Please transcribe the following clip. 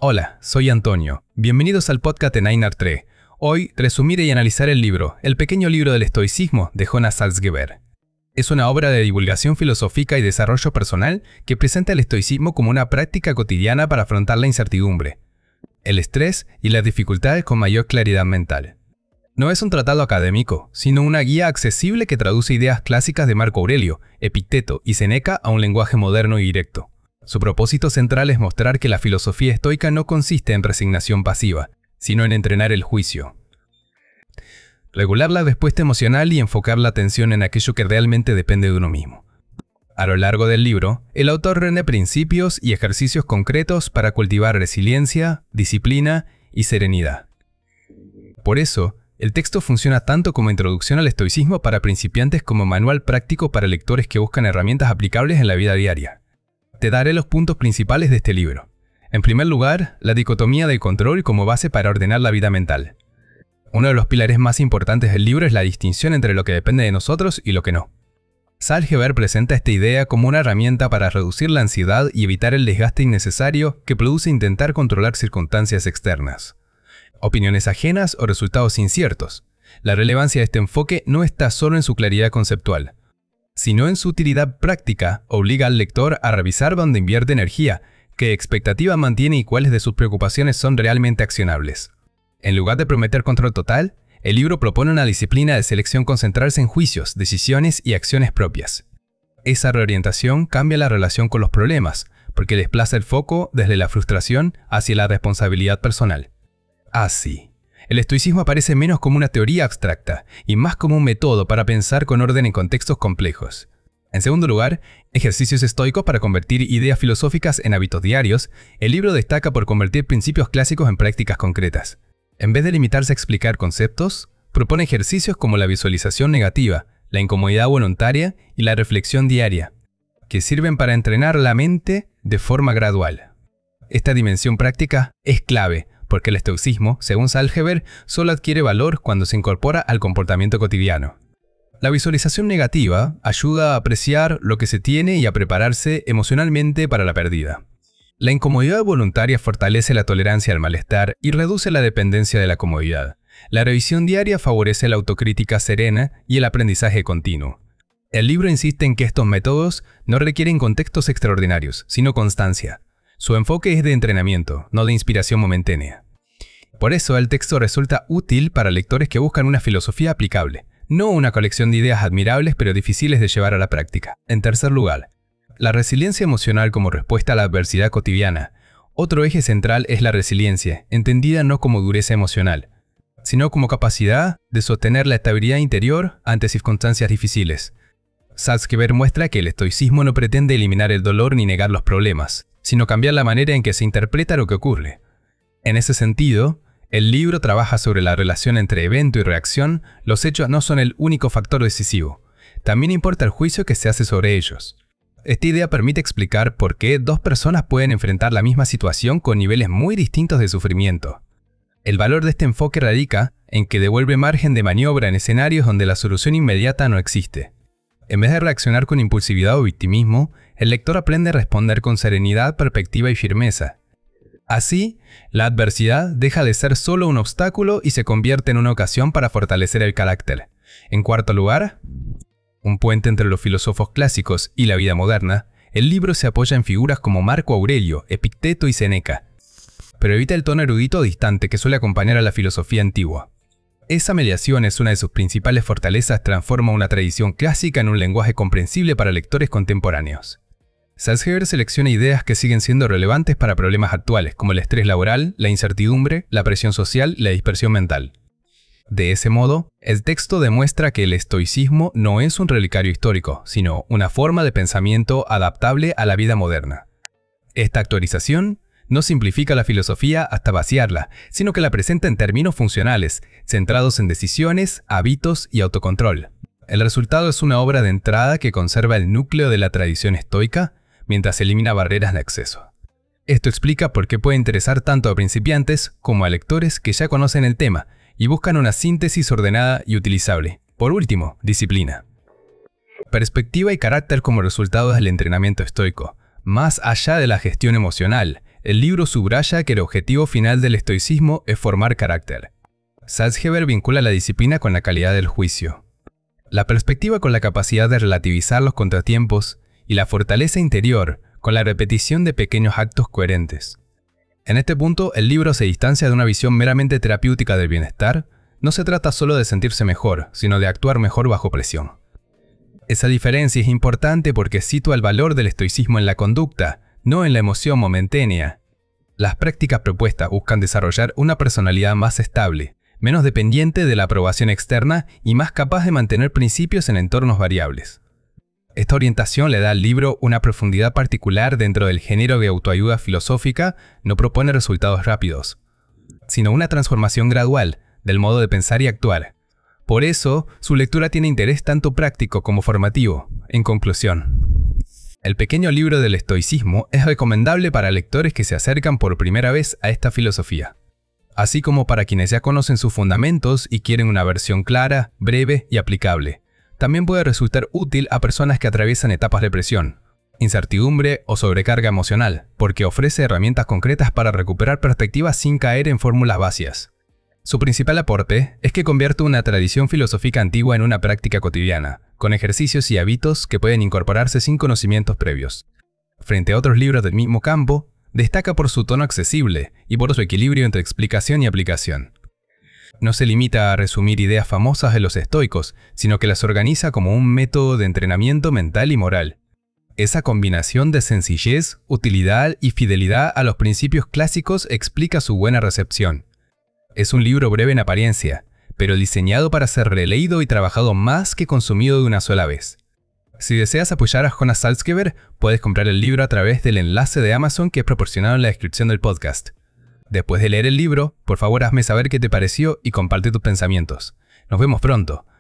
Hola, soy Antonio. Bienvenidos al podcast de Einar Tre. Hoy, resumiré y analizar el libro El pequeño libro del estoicismo de Jonas Salzgeber. Es una obra de divulgación filosófica y desarrollo personal que presenta el estoicismo como una práctica cotidiana para afrontar la incertidumbre, el estrés y las dificultades con mayor claridad mental. No es un tratado académico, sino una guía accesible que traduce ideas clásicas de Marco Aurelio, Epicteto y Séneca a un lenguaje moderno y directo. Su propósito central es mostrar que la filosofía estoica no consiste en resignación pasiva, sino en entrenar el juicio. Regular la respuesta emocional y enfocar la atención en aquello que realmente depende de uno mismo. A lo largo del libro, el autor rinde principios y ejercicios concretos para cultivar resiliencia, disciplina y serenidad. Por eso, el texto funciona tanto como introducción al estoicismo para principiantes como manual práctico para lectores que buscan herramientas aplicables en la vida diaria. Te daré los puntos principales de este libro. En primer lugar, la dicotomía del control como base para ordenar la vida mental. Uno de los pilares más importantes del libro es la distinción entre lo que depende de nosotros y lo que no. Salzgeber presenta esta idea como una herramienta para reducir la ansiedad y evitar el desgaste innecesario que produce intentar controlar circunstancias externas, opiniones ajenas o resultados inciertos. La relevancia de este enfoque no está solo en su claridad conceptual, sino en su utilidad práctica. Obliga al lector a revisar dónde invierte energía, qué expectativa mantiene y cuáles de sus preocupaciones son realmente accionables. En lugar de prometer control total, el libro propone una disciplina de selección concentrarse en juicios, decisiones y acciones propias. Esa reorientación cambia la relación con los problemas, porque desplaza el foco desde la frustración hacia la responsabilidad personal. Así, el estoicismo aparece menos como una teoría abstracta y más como un método para pensar con orden en contextos complejos. En segundo lugar, ejercicios estoicos para convertir ideas filosóficas en hábitos diarios. El libro destaca por convertir principios clásicos en prácticas concretas. En vez de limitarse a explicar conceptos, propone ejercicios como la visualización negativa, la incomodidad voluntaria y la reflexión diaria, que sirven para entrenar la mente de forma gradual. Esta dimensión práctica es clave, porque el estoicismo, según Salzgeber, solo adquiere valor cuando se incorpora al comportamiento cotidiano. La visualización negativa ayuda a apreciar lo que se tiene y a prepararse emocionalmente para la pérdida. La incomodidad voluntaria fortalece la tolerancia al malestar y reduce la dependencia de la comodidad. La revisión diaria favorece la autocrítica serena y el aprendizaje continuo. El libro insiste en que estos métodos no requieren contextos extraordinarios, sino constancia. Su enfoque es de entrenamiento, no de inspiración momentánea. Por eso, el texto resulta útil para lectores que buscan una filosofía aplicable, no una colección de ideas admirables pero difíciles de llevar a la práctica. En tercer lugar, la resiliencia emocional como respuesta a la adversidad cotidiana. Otro eje central es la resiliencia, entendida no como dureza emocional, sino como capacidad de sostener la estabilidad interior ante circunstancias difíciles. Salzgeber muestra que el estoicismo no pretende eliminar el dolor ni negar los problemas, sino cambiar la manera en que se interpreta lo que ocurre. En ese sentido, el libro trabaja sobre la relación entre evento y reacción. Los hechos no son el único factor decisivo. También importa el juicio que se hace sobre ellos. Esta idea permite explicar por qué dos personas pueden enfrentar la misma situación con niveles muy distintos de sufrimiento. El valor de este enfoque radica en que devuelve margen de maniobra en escenarios donde la solución inmediata no existe. En vez de reaccionar con impulsividad o victimismo, el lector aprende a responder con serenidad, perspectiva y firmeza. Así, la adversidad deja de ser solo un obstáculo y se convierte en una ocasión para fortalecer el carácter. En cuarto lugar, un puente entre los filósofos clásicos y la vida moderna, el libro se apoya en figuras como Marco Aurelio, Epicteto y Séneca, pero evita el tono erudito distante que suele acompañar a la filosofía antigua. Esa mediación es una de sus principales fortalezas, transforma una tradición clásica en un lenguaje comprensible para lectores contemporáneos. Salzgeber selecciona ideas que siguen siendo relevantes para problemas actuales, como el estrés laboral, la incertidumbre, la presión social y la dispersión mental. De ese modo, el texto demuestra que el estoicismo no es un relicario histórico, sino una forma de pensamiento adaptable a la vida moderna. Esta actualización no simplifica la filosofía hasta vaciarla, sino que la presenta en términos funcionales, centrados en decisiones, hábitos y autocontrol. El resultado es una obra de entrada que conserva el núcleo de la tradición estoica, mientras elimina barreras de acceso. Esto explica por qué puede interesar tanto a principiantes como a lectores que ya conocen el tema y buscan una síntesis ordenada y utilizable. Por último, disciplina. Perspectiva y carácter como resultado del entrenamiento estoico. Más allá de la gestión emocional, el libro subraya que el objetivo final del estoicismo es formar carácter. Salzgeber vincula la disciplina con la calidad del juicio. La perspectiva con la capacidad de relativizar los contratiempos y la fortaleza interior con la repetición de pequeños actos coherentes. En este punto, el libro se distancia de una visión meramente terapéutica del bienestar. No se trata solo de sentirse mejor, sino de actuar mejor bajo presión. Esa diferencia es importante porque sitúa el valor del estoicismo en la conducta, no en la emoción momentánea. Las prácticas propuestas buscan desarrollar una personalidad más estable, menos dependiente de la aprobación externa y más capaz de mantener principios en entornos variables. Esta orientación le da al libro una profundidad particular dentro del género de autoayuda filosófica. No propone resultados rápidos, sino una transformación gradual del modo de pensar y actuar. Por eso, su lectura tiene interés tanto práctico como formativo. En conclusión, el pequeño libro del estoicismo es recomendable para lectores que se acercan por primera vez a esta filosofía, así como para quienes ya conocen sus fundamentos y quieren una versión clara, breve y aplicable. También puede resultar útil a personas que atraviesan etapas de presión, incertidumbre o sobrecarga emocional, porque ofrece herramientas concretas para recuperar perspectivas sin caer en fórmulas vacías. Su principal aporte es que convierte una tradición filosófica antigua en una práctica cotidiana, con ejercicios y hábitos que pueden incorporarse sin conocimientos previos. Frente a otros libros del mismo campo, destaca por su tono accesible y por su equilibrio entre explicación y aplicación. No se limita a resumir ideas famosas de los estoicos, sino que las organiza como un método de entrenamiento mental y moral. Esa combinación de sencillez, utilidad y fidelidad a los principios clásicos explica su buena recepción. Es un libro breve en apariencia, pero diseñado para ser releído y trabajado más que consumido de una sola vez. Si deseas apoyar a Jonas Salzgeber, puedes comprar el libro a través del enlace de Amazon que he proporcionado en la descripción del podcast. Después de leer el libro, por favor hazme saber qué te pareció y comparte tus pensamientos. Nos vemos pronto.